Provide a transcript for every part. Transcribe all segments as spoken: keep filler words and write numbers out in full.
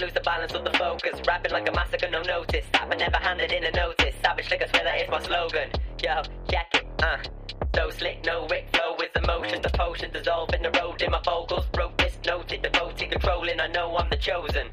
lose the balance of the focus. Rapping like a massacre, no notice. That but never handed in a notice. Savage like I swear that is my slogan. Yo, check it, uh. So slick, no Rick flow with emotion. The potion dissolving the road in my vocals. Wrote this, noted, devoted, controlling. I know I'm the chosen.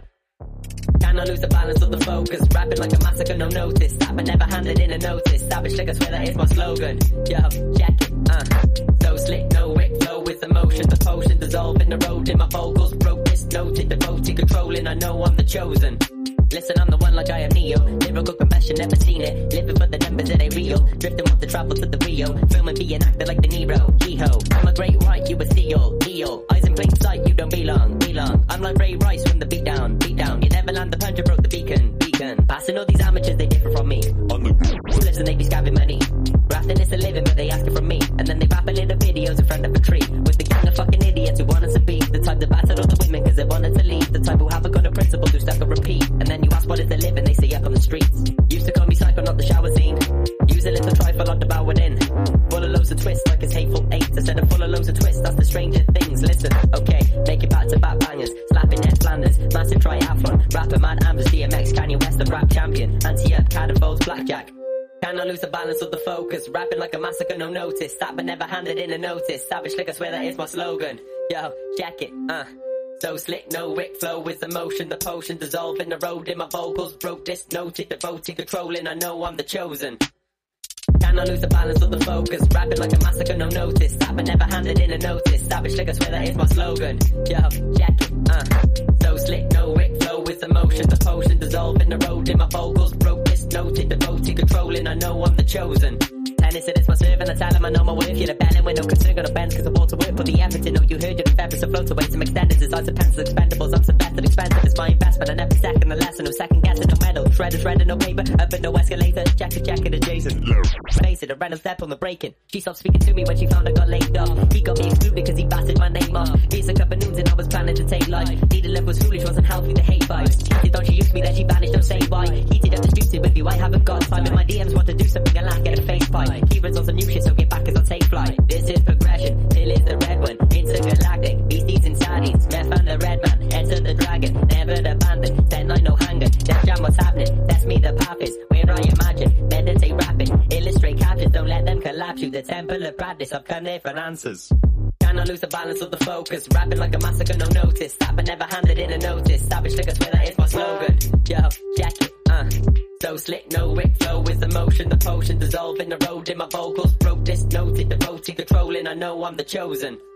Cannot lose the balance of the focus. Rapping like a massacre, no notice. That but never handed in a notice. Savage like I swear that is my slogan. Yo, check it, uh. So slick, no Rick flow with emotion. The potion dissolving the road in my vocals. Wrote this, noted, devoted, controlling. I know I'm the chosen. Listen, I'm the one like I am Neo. Lyrical confession, never seen it. Living for the numbers that ain't real. Drifting with the travel to the Rio. Filming being acted like the Nero. G-ho. I'm a great white, you a seal. Neo. Eyes in plain sight, you don't belong. Belong. I'm like Ray Rice from the beat down. Beat down. You never land the punch, you broke the beacon. Beacon. Passing all these amateurs, they differ from me. On the listen, they be scabbing money. Grafting is a living, but they ask it from me. And then they rap a little videos in front of a tree. With the gang of fucking idiots who want us to be. The type that battered all the women cause they wanted to leave. The type who haven't got a principle, who stuck a repeat. And then you ask what is the living, they say up on the streets. Used to call me psycho, not the shower scene. Use a little trifle, not devoured in. Full of loads of twists, like it's hateful eight. Instead of full of loads of twists, that's the stranger things. Listen, okay, make it back to back bangers. Slapping head Flanders, massive triathlon. Rapper Mad Ambers, D M X, Kanye West, and rap champion. Anti-up, catapults, blackjack. Cannot lose the balance of the focus. Rapping like a massacre, no notice. That but never handed in a notice. Savage like I swear that is my slogan. Yo, check it, uh. So slick, no Rick flow with emotion. The potion dissolving the road in my vocals. Broke this, noted, devoted, controlling. I know I'm the chosen. Cannot lose the balance of the focus. Rapping like a massacre, no notice. That but never handed in a notice. Savage like I swear that is my slogan. Yo, check it, uh. So slick, no Rick flow with emotion. The potion dissolving the road in my vocals. Broke this, noted, devoted, controlling. I know I'm the chosen. Tennis, it is my serve and I tell him I know my worth. You're the belling with no concern, gonna bend cause I want to work. Put the effort in, know you heard your efforts to float away. Some extenders, designs of pencils, expendables. I'm some better, expensive, it's my investment. And every second the lesson, no second guessing, no medal. Shredder, shredder, no paper, up and no escalator. Jacket, jacket, adjacent. Face it, a random step on the breaking. She stopped speaking to me when she found I got laid off. He got me excluded cause he battered my name off. Here's a couple noons and I was planning to take life. Needed love was foolish, wasn't healthy, the hate vibes. Cheated on, she used me, then she vanished, don't say why. Heated up disputed with you, I haven't got time. In my D Ms want to do something, I laugh, get a face pie. Keywords on some new shit, so get back as I take flight. This is progression, till is the red one. Intergalactic, beasties and sardines. Left on the red man, enter the dragon. Never abandoned, ten nine no hanger. Just jam what's happening, test me the path is. Where I imagine, meditate rapping. Illustrate captions, don't let them collapse you. The temple of practice, I've come there for answers. Cannot lose the balance of the focus. Rapping like a massacre, no notice. That but never handed in a notice. Savage like I swear that is my slogan. Yo, check it, uh. So slick, no Rick flow with emotion. The potion dissolving the road in my vocals. Broke this, noted, devoted, controlling. I know I'm the chosen.